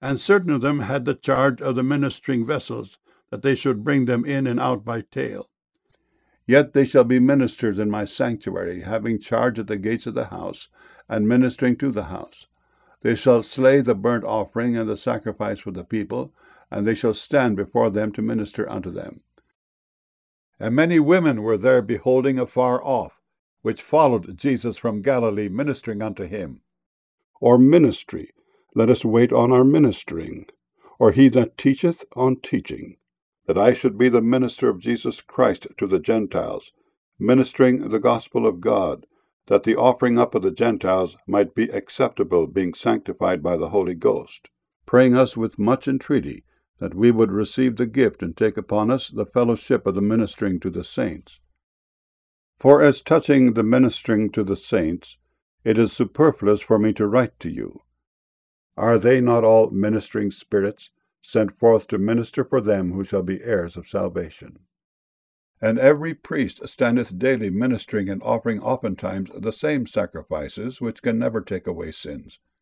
And certain of them had the charge of the ministering vessels, that they should bring them in and out by tale. Yet they shall be ministers in my sanctuary, having charge at the gates of the house, and ministering to the house. They shall slay the burnt offering and the sacrifice for the people, and they shall stand before them to minister unto them. And many women were there beholding afar off, which followed Jesus from Galilee, ministering unto him. Or ministry, let us wait on our ministering, or he that teacheth on teaching, that I should be the minister of Jesus Christ to the Gentiles, ministering the gospel of God, that the offering up of the Gentiles might be acceptable, being sanctified by the Holy Ghost, praying us with much entreaty, that we would receive the gift and take upon us the fellowship of the ministering to the saints. For as touching the ministering to the saints, it is superfluous for me to write to you. Are they not all ministering spirits, sent forth to minister for them who shall be heirs of salvation? And every priest standeth daily ministering and offering oftentimes the same sacrifices, which can never take away sins.